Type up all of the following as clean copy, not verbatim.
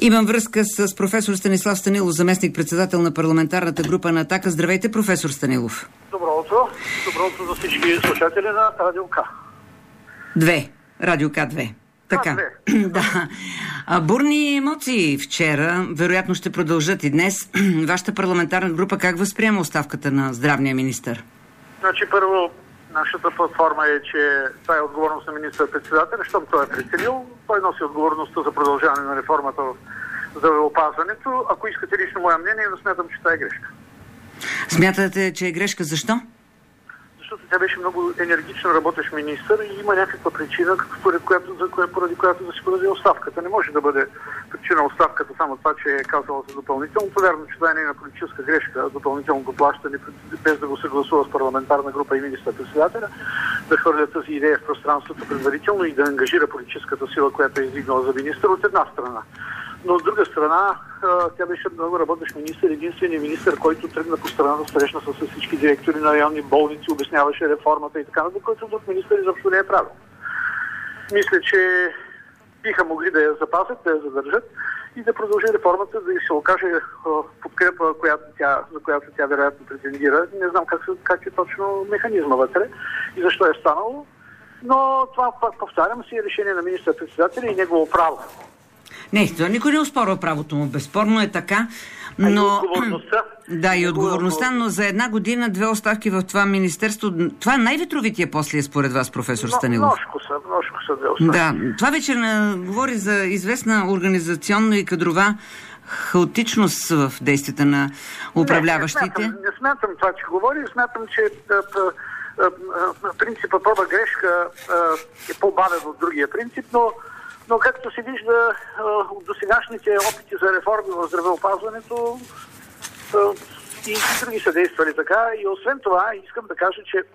Имам връзка с професор Станислав Станилов, заместник-председател на парламентарната група на Атака. Здравейте, професор Станилов. Добро утро. Добро утро за всички слушатели на Радио К. Радио К2. Така. Да. Бурни емоции вчера, вероятно ще продължат и днес. Вашата парламентарна група как възприема оставката на здравния министър? Значи, първо, нашата платформа е, че това е отговорност на министър-председателя, защото той е преценил. Той носи отговорността за продължаване на реформата в здравеопазването. Ако искате лично мое мнение, да смятам, че това е грешка. Смятате, че е грешка? Защо? Защото тя беше много енергично работещ министър и има някаква причина, поради която да се подаде оставката. Не може да бъде причина оставката само това, че е казала за допълнителното. Вярно, че това е нейна политическа грешка, допълнителното плащане, без да го съгласува с парламентарна група и министър-председателя, да хвърля тази идея в пространството предварително и да ангажира политическата сила, която е издигнала за министър от една страна. Но от друга страна, тя беше много работещ министър, единственият министър, който тръгна по страна да срещна с всички директори на районни болници, обясняваше реформата и така, който друг министър изобщо не е правил. Мисля, че биха могли да я запазят, да я задържат и да продължи реформата, да се окаже подкрепа, за която тя вероятно претендира. Не знам как е точно механизма вътре и защо е станало, но това, пак повтарям, си е решение на министър-председателя и негово право. Не, никой не оспорва правото му. Безспорно е така. Но... и отговорността. Да, и отговорността, но за една година 2 оставки в това министерство. Това е най-ветровития после според вас, професор Станилов. Множко са 2 оставки. Да, това вече говори за известна организационно и кадрова хаотичност в действията на управляващите. Не смятам това, че говори. Смятам, че принципа проба грешка е по-бавен от другия принцип, но както се вижда от досегашните опити за реформи в здравеопазването и други са действали така. И освен това искам да кажа, че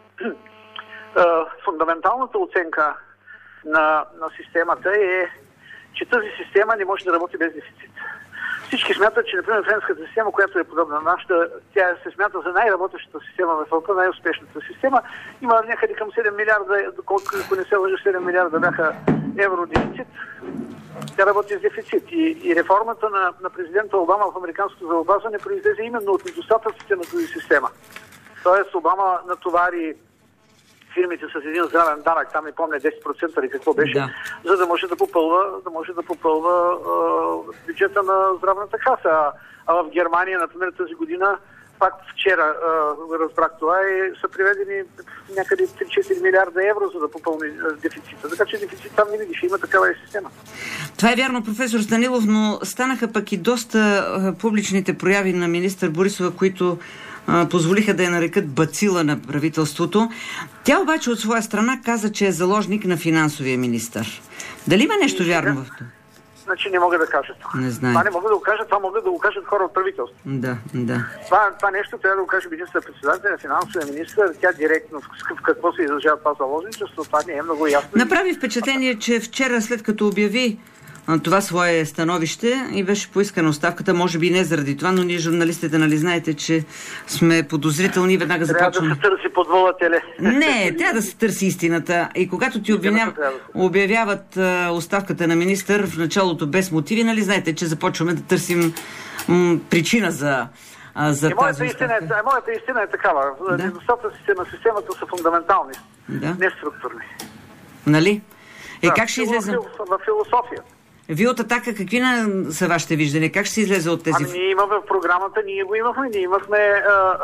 фундаменталната оценка на системата е, че тази система не може да работи без дефицит. Всички смятат, че, например, френската система, която е подобна на нашата, тя се смята за най-работещата система в Европа, най-успешната система. Има някъде към 7 милиарда, ако не се лъжа, 7 милиарда бяха евро дефицит. Тя работи с дефицит. И реформата на президента Обама в американското здравеопазване произлезе именно от недостатъците на тази система. Тоест Обама натовари фирмите с един здравен данък, там не помня 10% или какво беше, да, за да може да попълва бюджета на здравната каса. А в Германия, например, тази година, пак вчера разбрах това, са приведени някъде 3-4 милиарда евро, за да попълни дефицита. Така че дефицит там не види, ще има такава система. Това е вярно, професор Станилов, но станаха пък и доста публичните прояви на министър Борисова, които позволиха да я нарекат бацила на правителството. Тя обаче от своя страна каза, че е заложник на финансовия министър. Дали има нещо вярно в това? Значи не мога да кажа това. Не знае. Това не мога да го кажа, това могат да го кажат хора от правителството. Да. Това нещо трябва да го каже министър-председателя, финансовия министър, тя директно в какво се изражава това заложничество, това не е много ясно. Направи впечатление, че вчера, след като обяви това свое становище и беше поискана оставката, може би не заради това, но ние журналистите, нали знаете, че сме подозрителни и веднага започваме. Трябва да се търси подволателе. Не, трябва да се търси истината. И когато ти обявяват оставката на министър в началото без мотиви, нали знаете, че започваме да търсим причина за тази оставка. Моята истина е такава. Недостатъците на системата са фундаментални, не структурни. Нали? Как ще излезе? В философия. Вие от Атака какви са вашите виждания? Как ще се излезе от тези... Ние имаме в програмата, ние имахме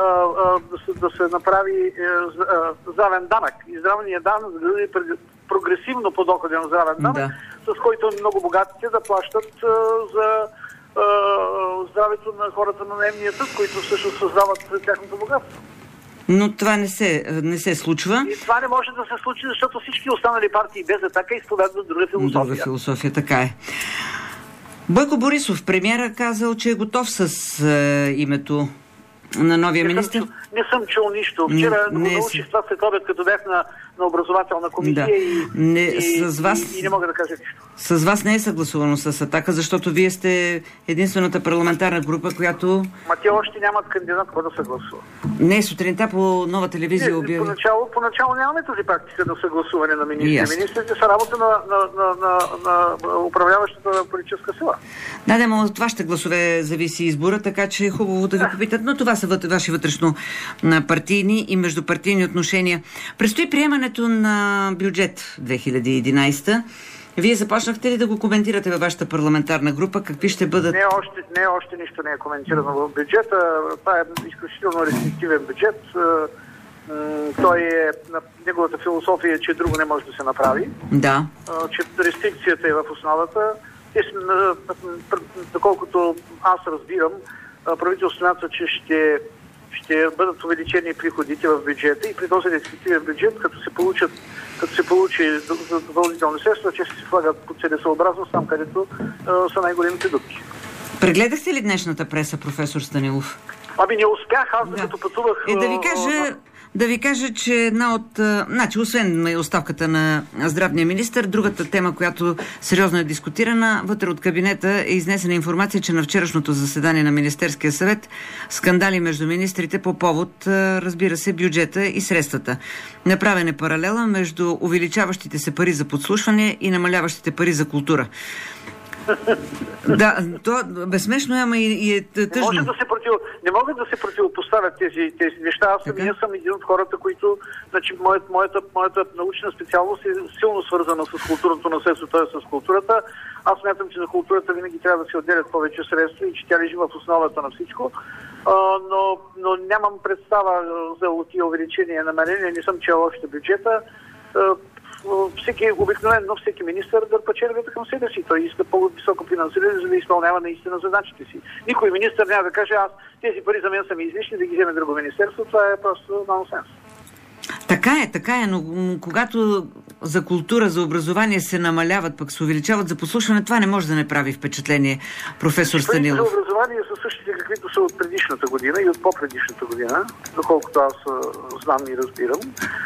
да се направи здравен данък. И здравният данък да бъде прогресивно подоходен здравен данък, с който много богатите да плащат за здравето на хората на наемния труд, които всъщност създават тяхното богатство. Но това не се случва. И това не може да се случи, защото всички останали партии без Атака изповядват друга философия. Друга философия, така е. Бойко Борисов, премиера, казал, че е готов с името на новия министър. Не съм чул нищо. Вчера го научих това след обед, като бях на образователна комисия и не мога да кажа нищо. С вас не е съгласувано с „Атака“, защото вие сте единствената парламентарна група, която... Те още нямат кандидат, който да съгласува. Не, сутринта по Нова телевизия обяви. Поначало нямаме тази практика на съгласуване на министри. Министрите са работа на управляващата политическа сила. Да, но от вашите гласове зависи избора, така че е хубаво да ви попитат, но това са ваши вътрешно партийни и междупартийни отношения. Предстои приемането на бюджет 2011. Вие започнахте ли да го коментирате във вашата парламентарна група? Какви ще бъдат... Още нищо не е коментирано в бюджета. Това е изключително рестриктивен бюджет. Неговата философия е, че друго не може да се направи. Да. Че рестрикцията е в основата. Доколкото аз разбирам, правителството смята, че ще бъдат увеличени приходите в бюджета и при този рестриктивен бюджет, като се получи допълнителни средства, че се слагат по целесъобразност там, където са най-големите дупки. Прегледахте ли днешната преса, професор Станилов? Не успях, аз докато пътувах... Да ви кажа, че една от... освен оставката на здравния министър, другата тема, която сериозно е дискутирана, вътре от кабинета е изнесена информация, че на вчерашното заседание на Министерския съвет скандали между министрите по повод, разбира се, бюджета и средствата. Направен е паралела между увеличаващите се пари за подслушване и намаляващите пари за култура. Да, то безсмешно е, ама и е тъжно. Не могат да се противопоставят тези неща. Аз самия съм един от хората, които... моята научна специалност е силно свързана с културното наследство, т.е. с културата. Аз смятам, че за културата винаги трябва да се отделят повече средства и че тя лежи в основата на всичко. Но нямам представа за тия увеличения и намаления. Не съм чел още бюджета. Обикновено всеки министър дърпа червета към себе си. Той иска по-високо финансиране, за да изпълнява наистина задачите си. Никой министър няма да каже, тези пари за мен са ми излишни, да ги вземе друго министерство. Това е просто нонсенс. Така е, но когато за култура, за образование се намаляват, пък се увеличават за послушване, това не може да не прави впечатление, професор Станилов. За образование са същите, каквито са от предишната година и от по-предишната година, доколкото аз знам и разбирам.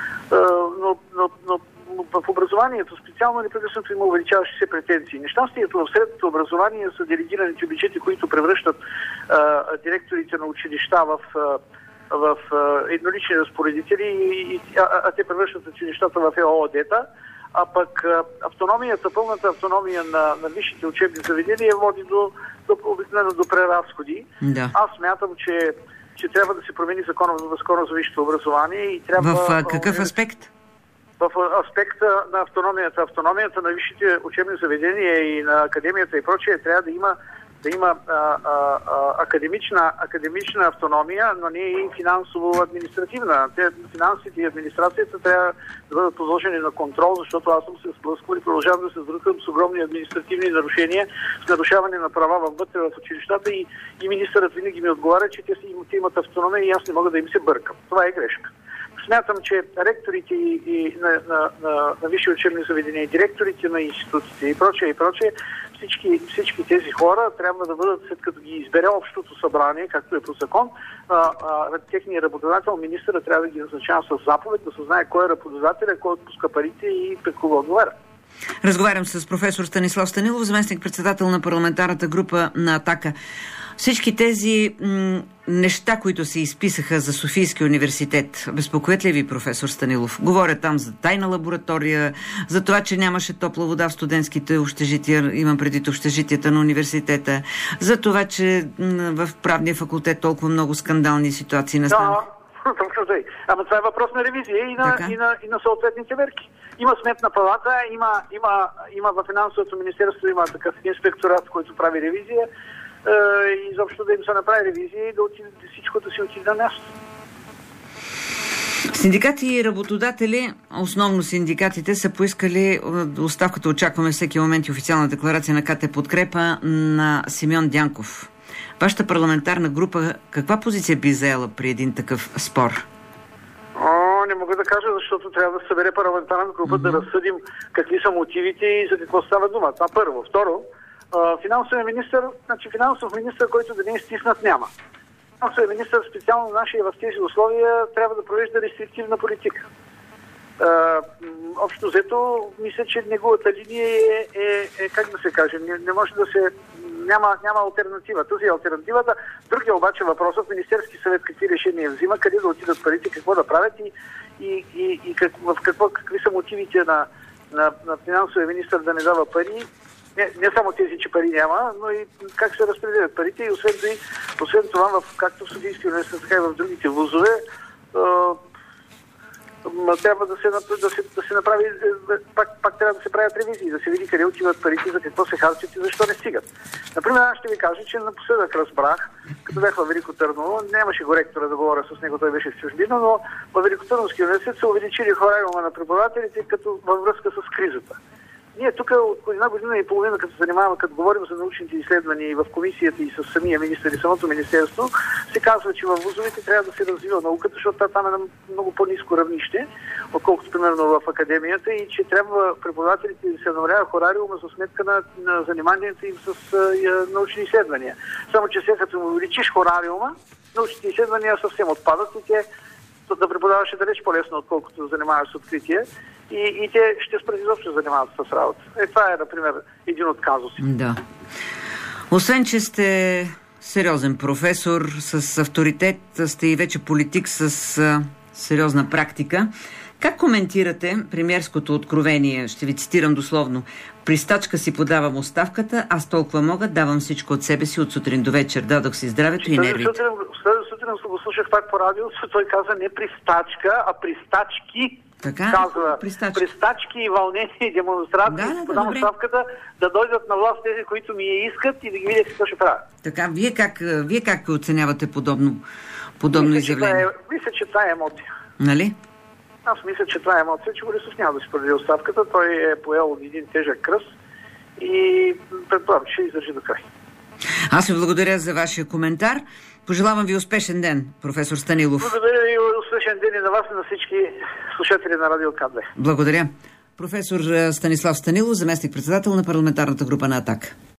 Но в образованието специално непрекъснато има увеличаващи се претенции. Нещастието в средното образование са делегираните бюджети, които превръщат директорите на училища в еднолични разпоредители, а те превръщат училищата в ЕООД-та, а пък пълната автономия на висшите учебни заведения води обикновено до преразходи. Да. Аз смятам, че трябва да се промени закона за висшето образование и трябва... В какъв аспект? В аспекта на автономията на висшите учебни заведения и на академията и прочее, трябва да има академична автономия, но не и финансово-административна. Финансите и администрацията трябва да бъдат подложени на контрол, защото аз съм се сблъсквал и продължавам да се сблъсквам с огромни административни нарушения, с нарушаване на права вътре в училищата и министърът винаги ми отговаря, че те имат автономия и аз не мога да им се бъркам. Това е грешка. Смятам, че ректорите на висши учебни заведения, директорите на институтите и прочее, всички тези хора трябва да бъдат, след като ги избере общото събрание, както е по закон, техният работодател, министъра трябва да ги назначава с заповед, да се знае кой е работодателя, кой отпуска парите и пред кого отговаря. Разговарям с професор Станислав Станилов, заместник-председател на парламентарната група на „Атака“. Всички тези неща, които се изписаха за Софийския университет, безпокоят ли ви, професор Станилов? Говоря там за тайна лаборатория, за това, че нямаше топла вода в студентските общежития, имам предвид общежитията на университета, за това, че в правния факултет толкова много скандални ситуации настанаха. Да, точно тъй. Ама това е въпрос на ревизия и на съответните мерки. Има сметна палата, има във финансовото министерство, има такъв инспекторат, който прави ревизия. И изобщо да им се направи ревизия и да всичко да си отиде на място. Синдикати и работодатели, основно синдикатите, са поискали оставката, очакваме всеки момент и официална декларация на КТ подкрепа на Симеон Дянков. Вашата парламентарна група каква позиция би заела при един такъв спор? Не мога да кажа, защото трябва да се събере парламентарна група да разсъдим какви са мотивите и за какво става дума. Това първо. Второ, финансов министър, който да не е стиснат, няма. Министър специално нашия в тези условия трябва да провежда рестриктивна политика. Общо взето, мисля, че неговата линия е как да се каже, не може да се... Няма алтернатива. Тази е альтернативата. Другия обаче въпросът в Министерски съвет какви решения взима, къде да отидат парите, какво да правят и какви са мотивите на финансовия министър да не дава пари. Не само тези, че пари няма, но и как се разпределят парите. И освен това, както в Софийския университет, така и в другите вузове, трябва да се направи, пак трябва да се правят ревизии, да се види къде отиват парите, за какво се харчат и защо не стигат. Например, аз ще ви кажа, че напоследък разбрах, като бях във Велико Търново, нямаше го ректора да говоря с него, той беше в чужбина, но във Великотърновския университет са увеличили хорариума на преподавателите като във връзка с кризата. Ние тук от една година и половина, като говорим за научните изследвания и в комисията и с самия министър и самото министерство, се казва, че в вузовете трябва да се развива науката, защото там е на много по-ниско равнище, отколкото примерно в академията, и че трябва преподавателите да се намалява хорариума за сметка на заниманията им с научни изследвания. Само че след като му увеличиш хорариума, научните изследвания съвсем отпадат и те да преподаваш далеч по-лесно, отколкото да занимаваш с откритие. И те ще спрат изобщо да занимават с работа. Това е, например, един от казусите. Да. Освен, че сте сериозен професор с авторитет, сте и вече политик с сериозна практика. Как коментирате премиерското откровение? Ще ви цитирам дословно. При стачка си подавам оставката, аз толкова мога, давам всичко от себе си от сутрин до вечер. Дадох си здравето и нервите. Сутрин го слушах пак по радиото, той каза не при стачка, а при стачки. Така? Казва, при стачки и вълнения и демонстрации, подам оставката, да дойдат на власт тези, които ми я искат и да ги видя какво ще правят. Така, вие как оценявате подобно изявление? Мисля, че това е емоция. Нали? Аз мисля, че това е емоция, че Борисов няма да си подаде оставката. Той е поел един тежък кръст и предполагам, че ще издържи до край. Аз ви благодаря за вашия коментар. Пожелавам ви успешен ден, професор Станилов. Благодаря ви, успешен ден и на вас и на всички слушатели на Радио КБ. Благодаря. Професор Станислав Станилов, заместник-председател на парламентарната група на АТАК.